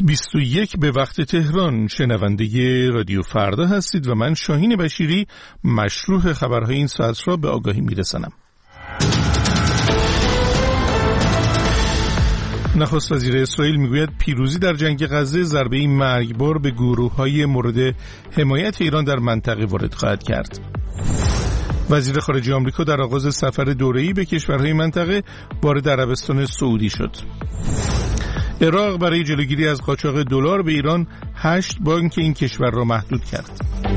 7:21 به وقت تهران. شنونده رادیو فردا هستید و من شاهین بشیری مشروح خبرهای این ساعت را به آگاهی میرسانم. نخست وزیر اسرائیل میگوید پیروزی در جنگ غزه ضربه‌ای مرگبار به گروه‌های مورد حمایت ایران در منطقه وارد خواهد کرد. وزیر خارجه آمریکا در آغاز سفر دوره‌ای به کشورهای منطقه وارد عربستان سعودی شد. عراق برای جلوگیری از قاچاق دلار به ایران 8 بانک این کشور را محدود کرد.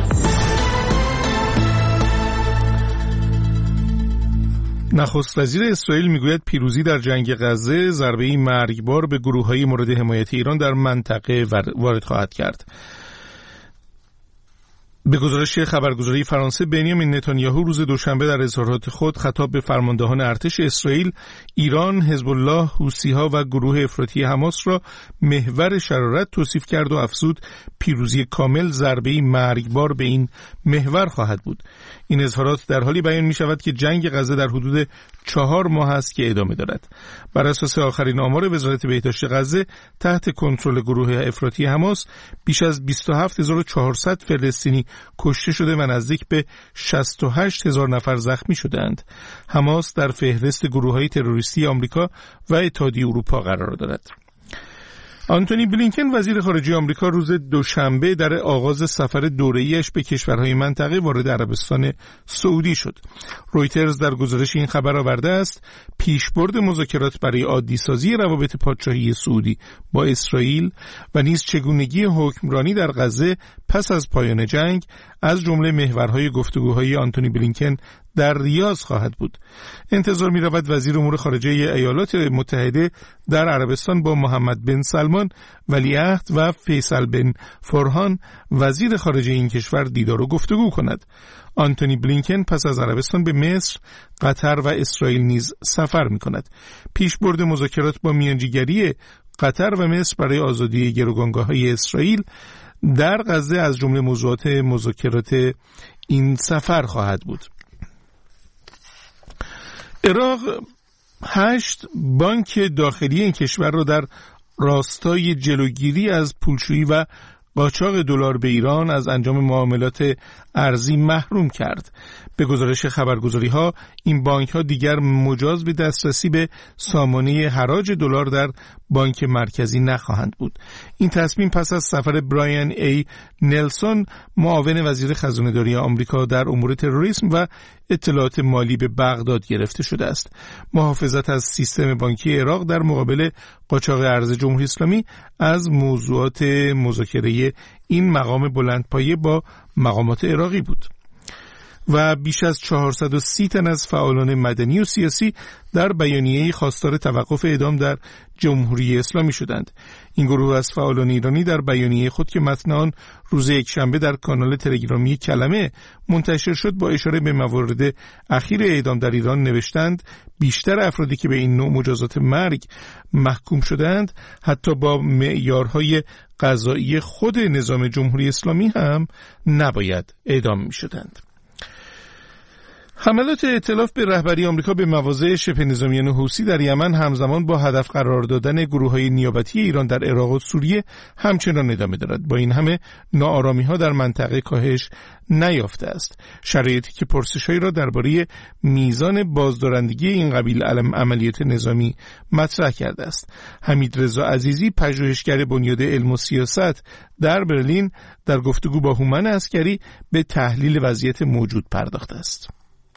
نخست وزیر اسرائیل میگوید پیروزی در جنگ غزه ضربه‌ای مرگبار به گروه‌های مورد حمایت ایران در منطقه وارد خواهد کرد. به گزارش خبرگزاری فرانسه، بنیامین نتانیاهو روز دوشنبه در اظهارات خود خطاب به فرماندهان ارتش اسرائیل، ایران، حزب الله، حوثی‌ها و گروه افراطی حماس را محور شرارت توصیف کرد و افزود پیروزی کامل ضربه‌ای مرگبار به این محور خواهد بود. این اظهارات در حالی بیان می شود که جنگ غزه در حدود 4 ماه است که ادامه دارد. بر اساس آخرین آمار وزارت بهداشت غزه تحت کنترل گروه افراطی حماس بیش از 27400 فلسطینی کشته شده و نزدیک به 68000 نفر زخمی شدند. حماس در فهرست گروه‌های تروریستی آمریکا و اتحادیه اروپا قرار دارد. آنتونی بلینکن وزیر خارجه آمریکا روز دوشنبه در آغاز سفر دوره‌ایش به کشورهای منطقه وارد عربستان سعودی شد. رویترز در گزارش این خبر آورده است پیشبرد مذاکرات برای عادی‌سازی روابط پادشاهی سعودی با اسرائیل و نیز چگونگی حکمرانی در غزه پس از پایان جنگ از جمله محورهای گفتگوهای آنتونی بلینکن در ریاض خواهد بود. انتظار می رود وزیر امور خارجه ایالات متحده در عربستان با محمد بن سلمان ولیعهد و فیصل بن فرهان وزیر خارجه این کشور دیدار و گفتگو کند. آنتونی بلینکن پس از عربستان به مصر، قطر و اسرائیل نیز سفر می کند. پیشبرد مذاکرات با میانجیگری قطر و مصر برای آزادی گروگانگاه‌های اسرائیل در غزه از جمله موضوعات مذاکرات این سفر خواهد بود. عراق 8 بانک داخلی این کشور را در راستای جلوگیری از پولشویی و قاچاق دلار به ایران از انجام معاملات ارزی محروم کرد. به گزارش خبرگزاری‌ها این بانک‌ها دیگر مجاز به دسترسی به سامانه حراج دلار در بانک مرکزی نخواهند بود. این تصمیم پس از سفر برایان ای نلسون معاون وزیر خزانه‌داری آمریکا در امور تروریسم و اطلاعات مالی به بغداد گرفته شده است. محافظت از سیستم بانکی عراق در مقابل قاچاق ارز جمهوری اسلامی از موضوعات مذاکره این مقام بلندپایه با مقامات عراقی بود. و بیش از 430 تن از فعالان مدنی و سیاسی در بیانیه‌ای خواستار توقف اعدام در جمهوری اسلامی شدند. این گروه از فعالان ایرانی در بیانیه خود که متن آن روز یکشنبه در کانال تلگرامی کلمه منتشر شد با اشاره به موارد اخیر اعدام در ایران نوشتند بیشتر افرادی که به این نوع مجازات مرگ محکوم شدند حتی با معیارهای قضایی خود نظام جمهوری اسلامی هم نباید اعدام می‌شدند. حملات ائتلاف به رهبری آمریکا به مواضع شبه نظامیان حوثی در یمن همزمان با هدف قرار دادن گروه‌های نیابتی ایران در عراق و سوریه همچنان ادامه دارد. با این همه ناآرامی‌ها در منطقه کاهش نیافته است. شرایطی که پرسش‌هایی را درباره میزان بازدارندگی این قبیل عملیات نظامی مطرح کرده است. حمیدرضا عزیزی پژوهشگر بنیاد علم و سیاست در برلین در گفتگو با هومن عسکری به تحلیل وضعیت موجود پرداخته است.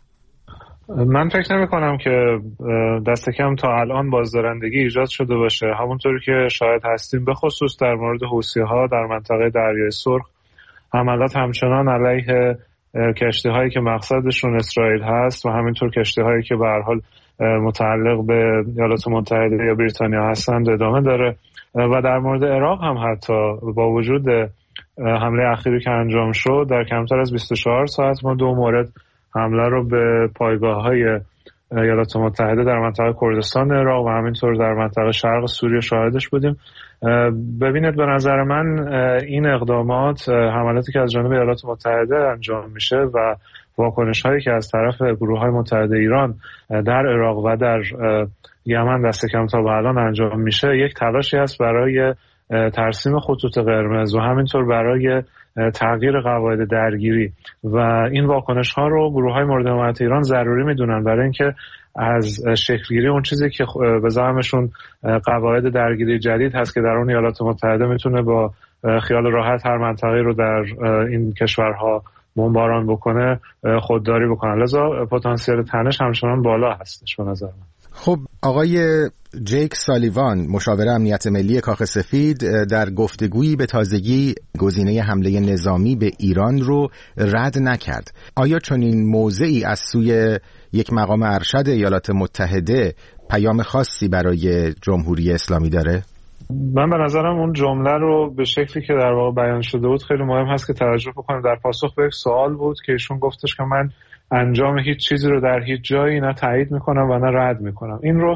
من فکر نمی کنم که دست کم تا الان بازدارندگی ایجاد شده باشه. همونطوری که شاید هستیم به خصوص در مورد حوثی‌ها در منطقه دریای سرخ حملات همچنان علیه کشتی‌هایی که مقصدشون اسرائیل هست و همینطور کشتی‌هایی که به هر حال متعلق به ایالات متحده یا بریتانیا هستند ادامه داره و در مورد عراق هم حتی با وجود حمله اخیری که انجام شد در کمتر از 24 ساعت ما 2 مورد حمله رو به پایگاه‌های ایالات متحده در منطقه کردستان عراق و همینطور در منطقه شرق سوریه شاهدش بودیم. ببینید به نظر من این اقدامات حملاتی که از جانب ایالات متحده انجام میشه و واکنش‌هایی که از طرف گروه‌های متحد ایران در عراق و در یمن دست کم تا به الان انجام میشه یک تلاشی است برای ترسیم خطوط قرمز و همینطور برای تغییر قواعد درگیری و این واکنش ها رو گروه های مورد حمایت ایران ضروری میدونن برای اینکه از شکلگیری اون چیزی که به زعمشون قواعد درگیری جدید هست که در اون ایالات متحده میتونه با خیال راحت هر منطقه‌ای رو در این کشورها بمباران بکنه خودداری بکنن، لذا پتانسیل تنش همچنان بالا هستش به نظر من. خب آقای جیک سالیوان مشاور امنیت ملی کاخ سفید در گفتگویی به تازگی گزینه حمله نظامی به ایران رو رد نکرد. آیا چنین موضعی از سوی یک مقام ارشد ایالات متحده پیام خاصی برای جمهوری اسلامی داره؟ من به نظرم اون جمله رو به شکلی که در واقع بیان شده بود خیلی مهم هست که توجه بکنیم. در پاسخ به یک سوال بود که ایشون گفتش که من انجام هیچ چیزی رو در هیچ جایی نه تایید میکنم و نه رد میکنم. این رو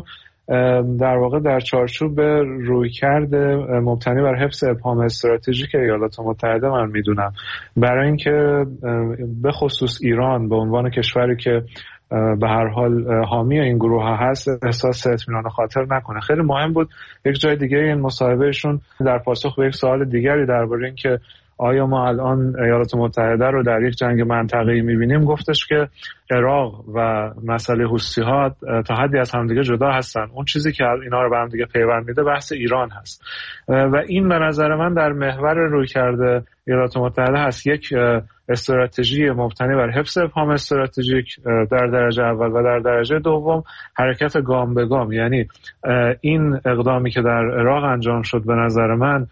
در واقع در چارچوب رویکرد مبتنی بر حفظ ابهام استراتژیک ایالات متحده من میدونم، برای اینکه به خصوص ایران به عنوان کشوری که به هر حال حامی این گروه ها هست احساس اطمینان خاطر نکنه. خیلی مهم بود یک جای دیگه این مصاحبهشون در پاسخ به یک سوال دیگری درباره این که آیا ما الان ایالات متحده رو در یک جنگ منطقه‌ای می‌بینیم، گفتش که عراق و مسئله حوثی‌ها تا حدی از همدیگه جدا هستن. اون چیزی که اینا رو به هم دیگه پیوند میده بحث ایران هست و این به نظر من در محور رویکرد ایالات متحده هست. یک استراتژی مبتنی بر حفظ ابهام استراتژیک در درجه اول و در درجه دوم حرکت گام به گام. یعنی این اقدامی که در عراق انجام شد به نظر من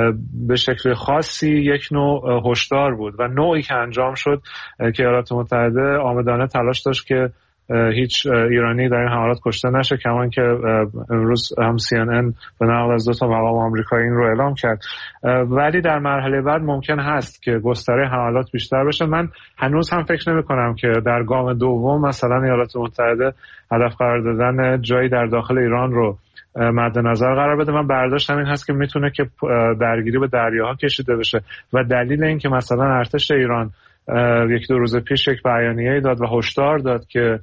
به شکل خاصی یک نوع هشدار بود و نوعی که انجام شد که ایالات متحده آمدانه تلاش داشت که هیچ ایرانی در این حملات کشته نشه، کمان که امروز هم CNN به نقل از 2 مقام آمریکایی این رو اعلام کرد. ولی در مرحله بعد ممکن هست که گستره حملات بیشتر بشه. من هنوز هم فکر نمی کنم که در گام دوم مثلا ایالات متحده هدف قرار دادن جایی در داخل ایران رو مد نظر قرار بده. من برداشتم این هست که میتونه که درگیری به دریاها کشیده بشه و دلیل این که مثلا ارتش ایران 1-2 روز پیش یک بیانیه داد و هشدار داد که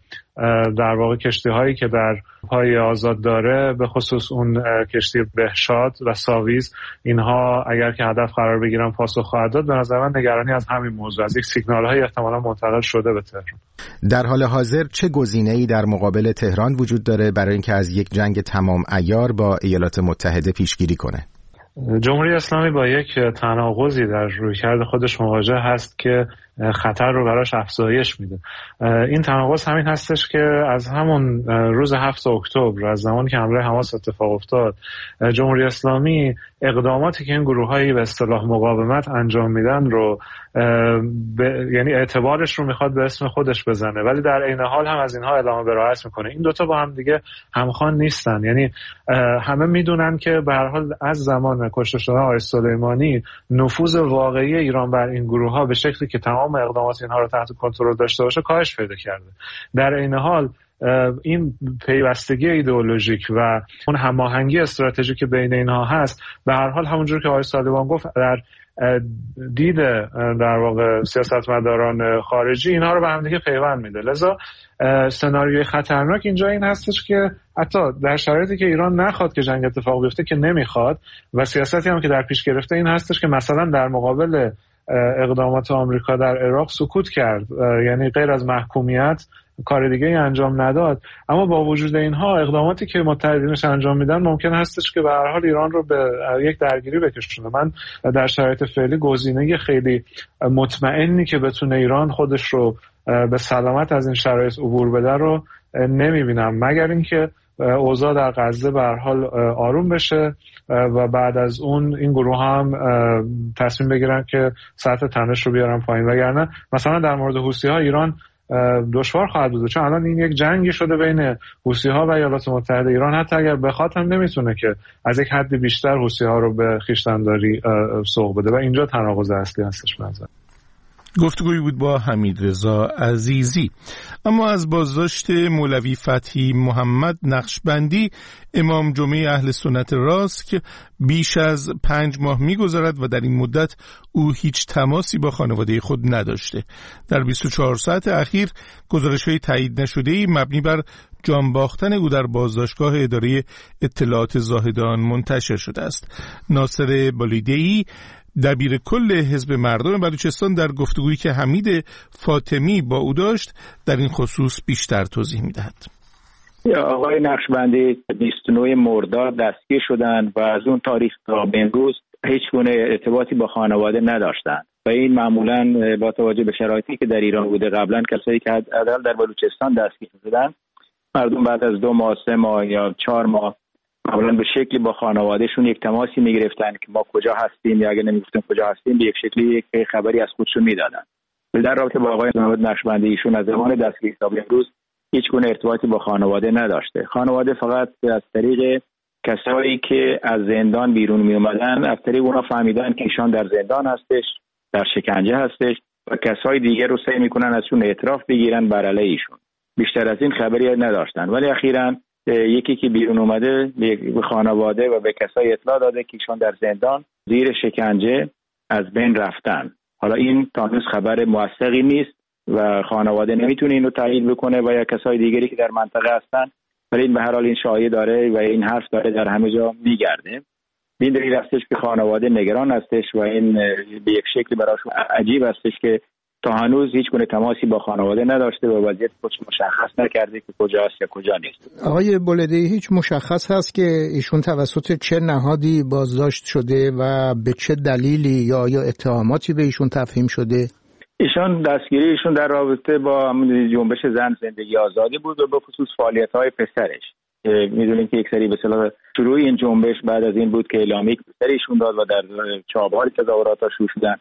در واقع کشتی هایی که در پای آزاد داره به خصوص اون کشتی بهشاد و ساویز اینها اگر که هدف قرار بگیرن پاسخ خواهد داد. به نظر من نگرانی از همین موضوع، از یک سیگنال های احتمالاً منتقل شده به تهران. در حال حاضر چه گزینه‌ای در مقابل تهران وجود داره برای اینکه از یک جنگ تمام عیار با ایالات متحده پیشگیری کنه؟ جمهوری اسلامی با یک تناقضی در رویکرد خودش مواجه هست که خطر رو براش افزایش میده. این تناقض همین هستش که از همون روز 7 اکتبر، از زمانی که حمله حماس اتفاق افتاد، جمهوری اسلامی اقداماتی که این گروه‌های به اصطلاح مقاومت انجام میدن رو یعنی اعتبارش رو میخواد به اسم خودش بزنه، ولی در عین حال هم از اینها اعلام براءت میکنه. این دوتا با هم دیگه همخوان نیستن. یعنی همه میدونن که به هر حال از زمان کشته شدن آقای سلیمانی نفوذ واقعی ایران بر این گروه‌ها به شکلی که تمام اقدامات اینها رو تحت کنترل داشته باشه کاهش پیدا کرده. در عین حال این پیوستگی ایدئولوژیک و اون هماهنگی استراتژیک بین اینها هست به هر حال همونجور که آقای سالیوان گفت در دید در واقع سیاستمداران خارجی اینها رو به هم دیگه پیوند میده. لذا سناریوی خطرناک اینجا این هستش که حتی در شرایطی که ایران نخواد که جنگ اتفاق بیفته که نمیخواد و سیاستی هم که در پیش گرفته این هستش که مثلا در مقابل اقدامات آمریکا در عراق سکوت کرد، یعنی غیر از محکومیت کار دیگه ای انجام نداد. اما با وجود اینها اقداماتی که متحدینش انجام میدن ممکن هستش که به هر حال ایران رو به یک درگیری بکشونه. من در شرایط فعلی گزینه خیلی مطمئنی که بتونه ایران خودش رو به سلامت از این شرایط عبور بده رو نمیبینم، مگر اینکه اوضاع در غزه به هر حال آروم بشه و بعد از اون این گروه هم تصمیم بگیرن که سطح تنش رو بیارن پایین. وگرنه مثلا در مورد حوثی‌ها ایران دشوار خواهد بود، چون الان این یک جنگی شده بین حوثی‌ها و ایالات متحده. ایران حتی اگر بخواد هم نمیتونه که از یک حد بیشتر حوثی‌ها رو به خویشتن‌داری سوق بده و اینجا تناقض اصلی هستش. گفتگویی بود با حمیدرضا عزیزی. اما از بازداشت مولوی فتحی محمد نقشبندی امام جمعه اهل سنت راست که بیش از 5 ماه می‌گذرد و در این مدت او هیچ تماسی با خانواده خود نداشته. در 24 ساعت اخیر گزارش‌های تایید نشده‌ای مبنی بر جان باختن او در بازداشتگاه اداره اطلاعات زاهدان منتشر شده است. ناصر بالیدی دبیر کل حزب مردم بلوچستان در گفتگویی که حمید فاطمی با او داشت در این خصوص بیشتر توضیح می‌دهد. آقای نقشبندی 29 مرداد دستگیر شدند و از اون تاریخ تا به امروز هیچ گونه ارتباطی با خانواده نداشتند و این معمولاً با توجه به شرایطی که در ایران بوده، قبلا کسایی که حداقل در بلوچستان دستگیر شدن مردم بعد از 2 ماه 3 ماه یا 4 ماه معمولا به شکلی با خانوادهشون یک تماسی میگرفتن که ما کجا هستیم یا اگه نمیگفتن کجا هستیم به یک شکلی یک خبری از خودشون میدادن. در رابطه با آقای محمد نقشبندی ایشون از زمان دستگیری تا امروز هیچ گونه ارتباطی با خانواده نداشته. خانواده فقط از طریق کسایی که از زندان بیرون می اومدن از طریق اونا فهمیدن که ایشان در زندان هستش، در شکنجه هستش و کسای دیگه رو سعی میکنن ازشون اعتراف بگیرن بر علیه ایشون. بیشتر از این خبری نداشتن. ولی اخیراً یکی که بیرون اومده به خانواده و به کسای اطلاع داده که ایشان در زندان زیر شکنجه از بین رفتن. حالا این تا هنوز خبر موثقی نیست و خانواده نمیتونه اینو تایید بکنه و یا کسای دیگری که در منطقه هستن، ولی این به هر حال این شایعه داره و این حرف داره در همه جا میگرده. این دلیل هستش که خانواده نگران هستش و این به یک شکلی براشون عجیب هستش که تا هنوز هیچ گونه تماسی با خانواده نداشته و وضعیت خودش مشخص نکرده که کجاست یا کجا نیست. آقای بولدی هیچ مشخص هست که ایشون توسط چه نهادی بازداشت شده و به چه دلیلی یا اتهاماتی به ایشون تفهیم شده؟ ایشون دستگیری ایشون در رابطه با جنبش زن زندگی آزادی بود و به خصوص فعالیت‌های پسرش. میدونیم که یک سری به اصطلاح شروع این جنبش بعد از این بود که اعلامیه پسر ایشون داد و در چابهار تظاهرات شروع شدن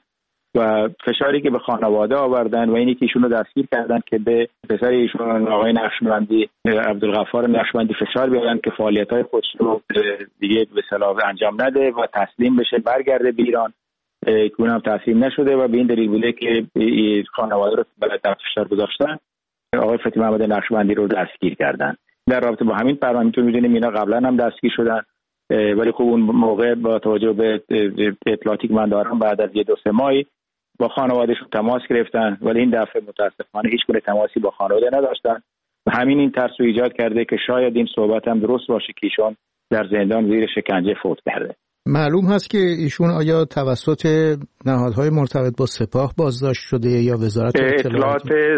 و فشاری که به خانواده آوردن و اینی که ایشون رو دستگیر کردن که به پسر ایشون آقای نقشبندی عبدالغفار نقشبندی فشار بیارن که فعالیت‌های خودش رو دیگه به اصطلاح انجام نده و تسلیم بشه برگرده به ایران. اون هم تسلیم نشده و به این دلیل بوده که خانواده رو برای فشار گذاشتن آقای فتحی محمد نقشبندی رو دستگیر کردن. در رابطه با همین پرونده می‌دونیم اینا قبلا هم دستگیر شدن، ولی خب اون موقع با توجه به اطلاعاتی که من دارم بعد از 2-3 ماهی با خانوادهشون تماس گرفتن، ولی این دفعه متاسفانه هیچ گونه تماسی با خانواده نداشتن و همین این ترس رو ایجاد کرده که شاید این صحبت هم درست باشه که ایشون در زندان زیر شکنجه فوت کرده. معلوم هست که ایشون آیا توسط نهادهای مرتبط با سپاه بازداشت شده یا وزارت اطلاعات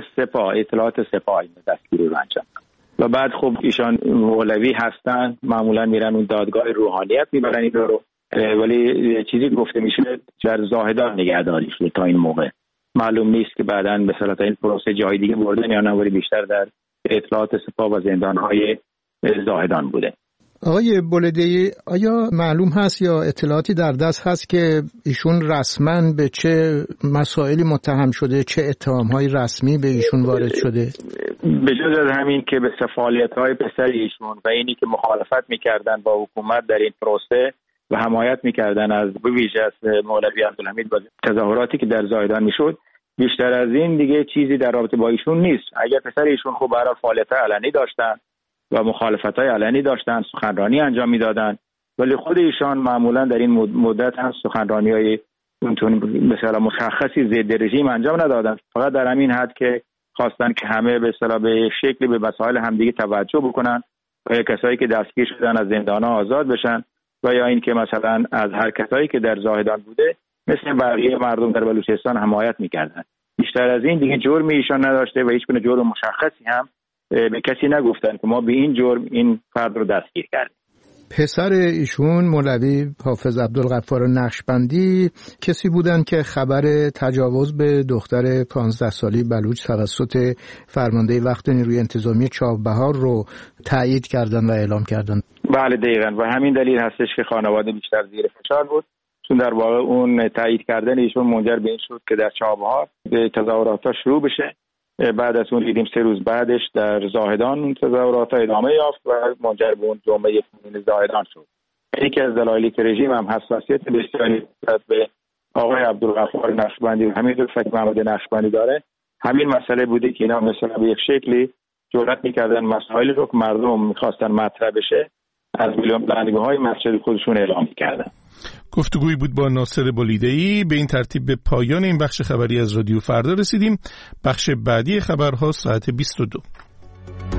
سپاه دستگیری رو انجام و بعد خب ایشان مولوی هستن، معمولا میرن اون دادگاه روحانیت میبرن این رو، ولی چیزی گفته میشه در زاهدان نگهداری شده تا این موقع. معلوم نیست که بعداً به صورت این پروسه جای دیگه بردن یا نه، ولی بیشتر در اطلاعات سپاه و زندانهای زاهدان بوده. آقای بولدی آیا معلوم هست یا اطلاعاتی در دست هست که ایشون رسما به چه مسائلی متهم شده، چه اتهام‌های رسمی به ایشون وارد شده؟ به جز از همین که به فعالیت‌های پسر ایشون و اینی که مخالفت می‌کردن با حکومت در این پروسه و حمایت می‌کردن از به ویژه از مولوی عبدالحمید با تظاهراتی که در زاهدان می‌شد، بیشتر از این دیگه چیزی در رابطه با ایشون نیست. اگر پسر ایشون خب برای فعالیت علنی داشتن و مخالفت‌های علنی داشتن، سخنرانی انجام میدادن، ولی خود ایشان معمولا در این مدت هم سخنرانی‌های اونطوری مثلا مشخصی ضد رژیم انجام ندادن، فقط در همین حد که خواستن که همه به اصطلاح به شکلی به مسائل همدیگه توجه بکنن و کسایی که دستگیر شدن از زندان‌ها آزاد بشن و یا این که مثلا از هر کسایی که در زاهدان بوده مثل بقیه مردم در بلوچستان حمایت می‌کردن. بیشتر از این دیگه جرمی ایشان نداشته و هیچ گونه جرم مشخصی هم به کسی نگفتن که ما به این جرم این فرد رو دستگیر کردیم. پسر ایشون مولوی حافظ عبدالغفار نقشبندی کسی بودن که خبر تجاوز به دختر 15 سالی بلوچ توسط فرمانده وقت نیروی انتظامی چابهار رو تایید کردن و اعلام کردن. بله دقیقاً و همین دلیل هستش که خانواده بیشتر زیر فشار بود، چون در واقع اون تایید کردن ایشون منجر به این شد که در چابهار به تظاهرات شروع بشه. بعد از اون دیدیم 3 روز بعدش در زاهدان اون تظاهرات ادامه یافت و منجر به اون جمعه خونین زاهدان شد. یکی از دلایلی که رژیم هم حساسیت بسیاری نسبت به آقای عبدالغفار نقشبندی و همینطور فکر محمد نقشبندی داره، همین مسئله بوده که اینا مثلا به یک شکلی جرأت میکردن مسائلی رو که مردم میخواستن مطرح بشه از میلیون بلندگوهای مسجد خودشون اعلام میکردن. گفتگویی بود با ناصر بلیده‌ای. به این ترتیب به پایان این بخش خبری از رادیو فردا رسیدیم. بخش بعدی خبرها ساعت 22.